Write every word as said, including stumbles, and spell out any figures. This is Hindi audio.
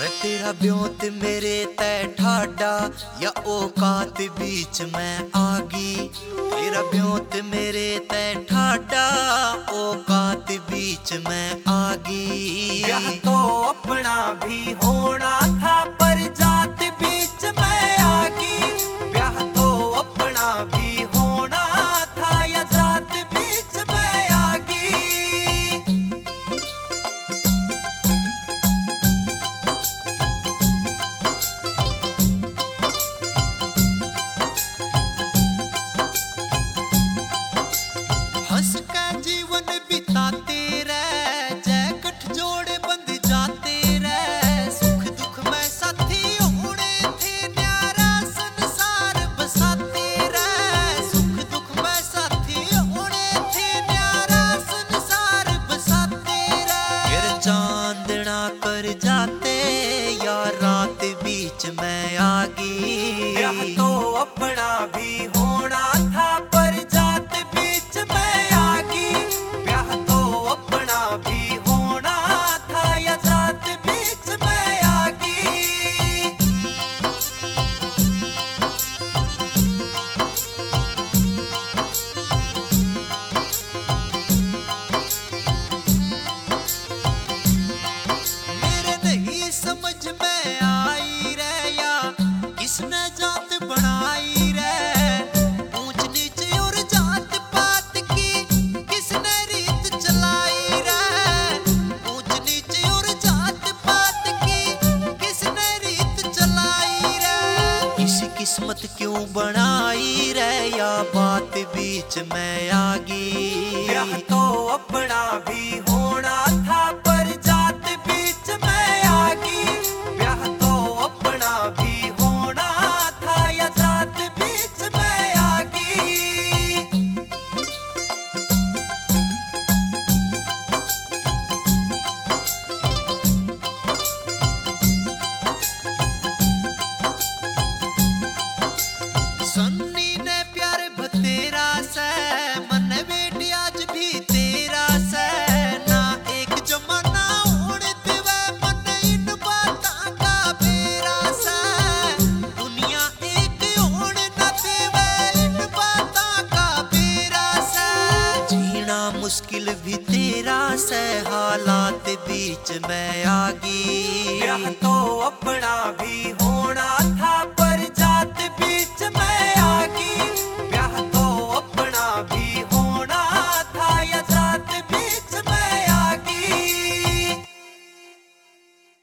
वे तेरा ब्योंत मेरे तय ठाडा या औकात बीच में आगी। तेरा ब्योंत मेरे तय ठाडा औकात बीच में आगी। यह तो अपना भी होना था पर जात बीच में आगी। ब्याह तो अपना भी होना था या जात बीच में आगी। हंस का जीवन बिताते रह, जय गठजोड़ बंध जाते रह। सुख दुख में साथी होने थे, न्यारा संसार बसाते रह। सुख दुख में साथी होने थे, न्यारा संसार बसाते रह। फिर चांदना कर जाते या रात बीच में आगी। यह तो अपना भी होना था पर जात बीच में आगी। ब्याह तो अपना भी होना था या जात बीच में आगी। मेरे नहीं समझ में आई रे या किसने जात बनाई रे। ऊंच नीच और जात पात की किसने रीत चलाई रे। ऊंच नीच और जात पात की किसने रीत चलाई रे। इस किस्मत क्यों बनाई रे या बात बीच में आगी। ब्याह तो अपना भी होना था पर जात बीच में आगी। ब्याह तो अपना भी होना था या जात बीच में आगी। सन्नी ने प्यार बतेरा से, मन बेटी आज भी तेरा से। ना एक जमाना होने देवे मन इन बातां का बेरा से। दुनिया एक होने न देवे इन बातां का बेरा से। जीना मुश्किल भी तेरा से, हालात बीच में आगी। ब्याह तो अपना भी होना था पर जात बीच में